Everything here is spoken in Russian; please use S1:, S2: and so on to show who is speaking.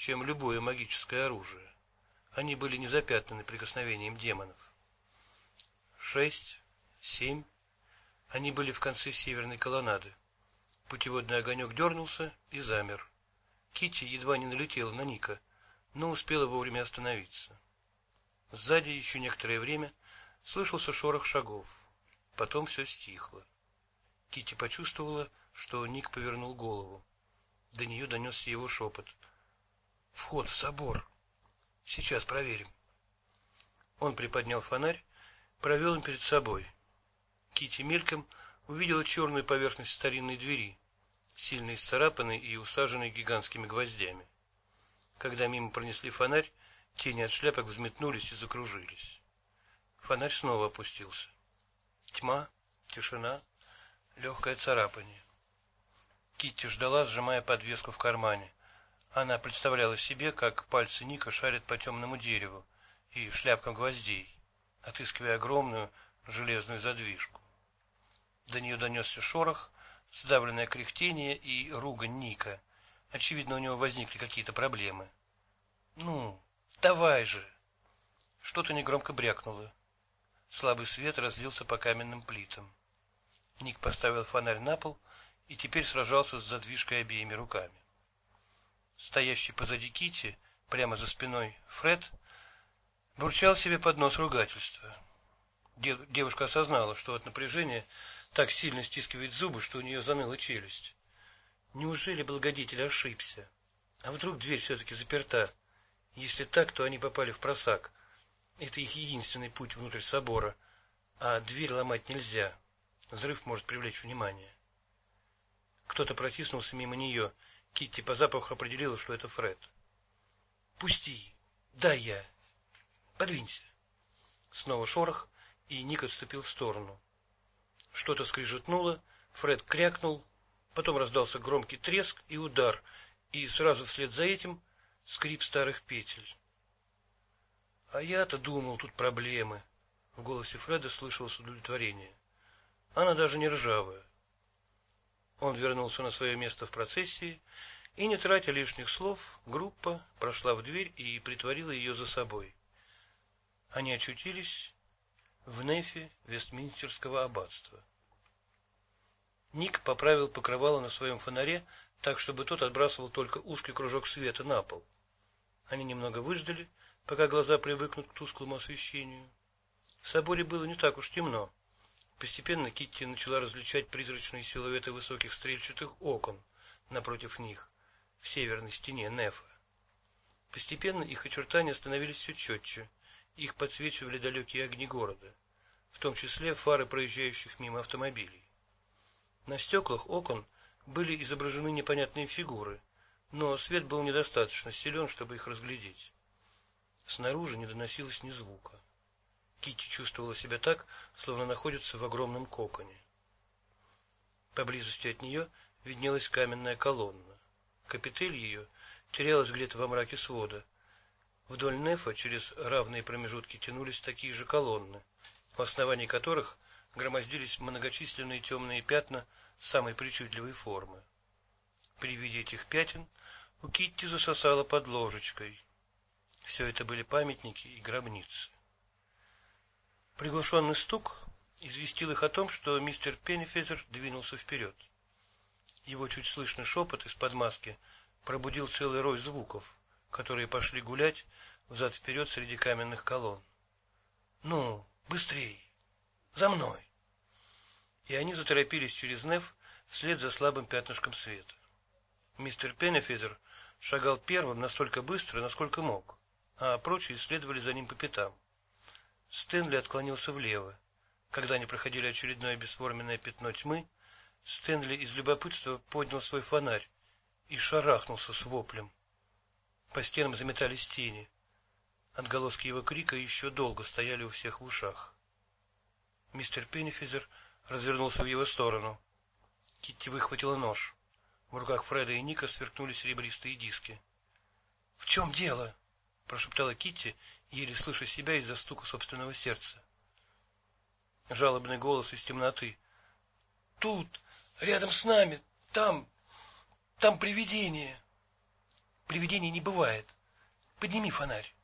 S1: чем любое магическое оружие. Они были не запятнаны прикосновением демонов. 6, 7. Они были в конце северной колоннады. Путеводный огонек дернулся и замер. Китти едва не налетела на Ника, но успела вовремя остановиться. Сзади еще некоторое время слышался шорох шагов. Потом все стихло. Китти почувствовала, что Ник повернул голову. До нее донесся его шепот. «Вход в собор. Сейчас проверим». Он приподнял фонарь, провел им перед собой. Китти мельком увидела черную поверхность старинной двери, сильно исцарапанной и усаженной гигантскими гвоздями. Когда мимо пронесли фонарь, тени от шляпок взметнулись и закружились. Фонарь снова опустился. Тьма, тишина, легкое царапание. Китти ждала, сжимая подвеску в кармане. Она представляла себе, как пальцы Ника шарят по темному дереву и шляпкам гвоздей, отыскивая огромную железную задвижку. До нее донесся шорох, сдавленное кряхтение и ругань Ника. Очевидно, у него возникли какие-то проблемы. «Ну, давай же!» Что-то негромко брякнуло. Слабый свет разлился по каменным плитам. Ник поставил фонарь на пол и теперь сражался с задвижкой обеими руками. Стоящий позади Китти, прямо за спиной Фред, бурчал себе под нос ругательства. Девушка осознала, что от напряжения так сильно стискивает зубы, что у нее заныла челюсть. Неужели благодетель ошибся? А вдруг дверь все-таки заперта? Если так, то они попали в просак. Это их единственный путь внутрь собора, а дверь ломать нельзя. Взрыв может привлечь внимание. Кто-то протиснулся мимо нее. Китти по запаху определила, что это Фред. «Пусти! Дай я! Подвинься!» Снова шорох, и Ник отступил в сторону. Что-то скрижетнуло, Фред крякнул, потом раздался громкий треск и удар, и сразу вслед за этим скрип старых петель. «А я-то думал, тут проблемы!» В голосе Фреда слышалось удовлетворение. «Она даже не ржавая». Он вернулся на свое место в процессии, и, не тратя лишних слов, группа прошла в дверь и притворила ее за собой. Они очутились в нефе Вестминстерского аббатства. Ник поправил покрывало на своем фонаре так, чтобы тот отбрасывал только узкий кружок света на пол. Они немного выждали, пока глаза привыкнут к тусклому освещению. В соборе было не так уж темно. Постепенно Китти начала различать призрачные силуэты высоких стрельчатых окон напротив них, в северной стене нефа. Постепенно их очертания становились все четче, их подсвечивали далекие огни города, в том числе фары проезжающих мимо автомобилей. На стеклах окон были изображены непонятные фигуры, но свет был недостаточно силен, чтобы их разглядеть. Снаружи не доносилось ни звука. Китти чувствовала себя так, словно находится в огромном коконе. Поблизости от нее виднелась каменная колонна. Капитель ее терялась где-то во мраке свода. Вдоль нефа через равные промежутки тянулись такие же колонны, в основании которых громоздились многочисленные темные пятна самой причудливой формы. При виде этих пятен у Китти засосало под ложечкой. Все это были памятники и гробницы. Приглушенный стук известил их о том, что мистер Пеннифезер двинулся вперед. Его чуть слышный шепот из-под маски пробудил целый рой звуков, которые пошли гулять взад-вперед среди каменных колонн. «Ну, быстрей! За мной!» И они заторопились через неф вслед за слабым пятнышком света. Мистер Пеннифезер шагал первым настолько быстро, насколько мог, а прочие следовали за ним по пятам. Стэнли отклонился влево. Когда они проходили очередное бесформенное пятно тьмы, Стэнли из любопытства поднял свой фонарь и шарахнулся с воплем. По стенам заметались тени. Отголоски его крика еще долго стояли у всех в ушах. Мистер Пеннифезер развернулся в его сторону. Китти выхватила нож. В руках Фреда и Ника сверкнули серебристые диски. «В чем дело?» — прошептала Китти, еле слыша себя из-за стука собственного сердца. Жалобный голос из темноты. «Тут, рядом с нами, там привидение!» Привидений не бывает. Подними фонарь.